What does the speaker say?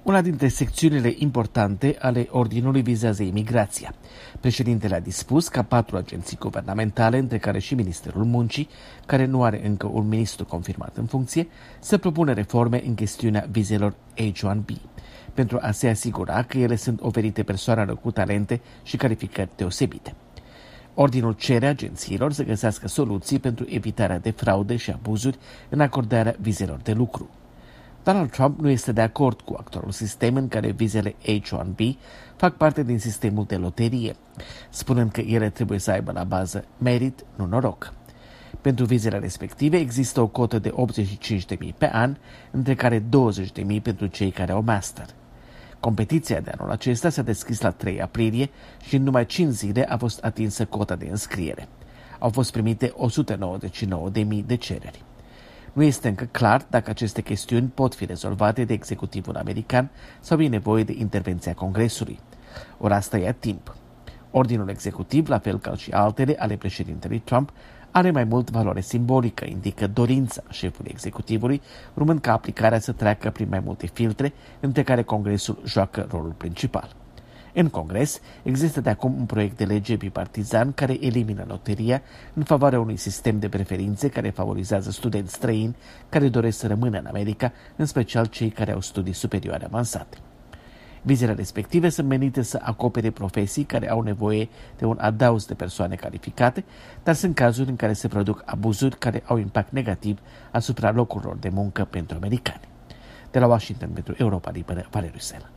Una dintre secțiunile importante ale Ordinului vizează imigrația. Președintele a dispus ca 4 agenții guvernamentale, între care și Ministerul Muncii, care nu are încă un ministru confirmat în funcție, să propună reforme în chestiunea vizelor H-1B, pentru a se asigura că ele sunt oferite persoanelor cu talente și calificări deosebite. Ordinul cere agențiilor să găsească soluții pentru evitarea de fraude și abuzuri în acordarea vizelor de lucru. Donald Trump nu este de acord cu actualul sistem în care vizele H-1B fac parte din sistemul de loterie, spunând că ele trebuie să aibă la bază merit, nu noroc. Pentru vizele respective există o cotă de 85.000 pe an, între care 20.000 pentru cei care au master. Competiția de anul acesta s-a deschis la 3 aprilie și în numai 5 zile a fost atinsă cota de înscriere. Au fost primite 199.000 de cereri. Nu este încă clar dacă aceste chestiuni pot fi rezolvate de executivul american sau e nevoie de intervenția Congresului. Ori asta ia timp. Ordinul executiv, la fel ca și altele ale președintelui Trump, are mai mult valoare simbolică, indică dorința șefului executivului, urmând ca aplicarea să treacă prin mai multe filtre, între care Congresul joacă rolul principal. În Congres există de acum un proiect de lege bipartizan care elimină loteria în favoarea unui sistem de preferințe care favorizează studenți străini care doresc să rămână în America, în special cei care au studii superioare avansate. Vizele respective sunt menite să acopere profesii care au nevoie de un adaos de persoane calificate, dar sunt cazuri în care se produc abuzuri care au impact negativ asupra locurilor de muncă pentru americani. De la Washington pentru Europa Liberă, Valeriu Sela.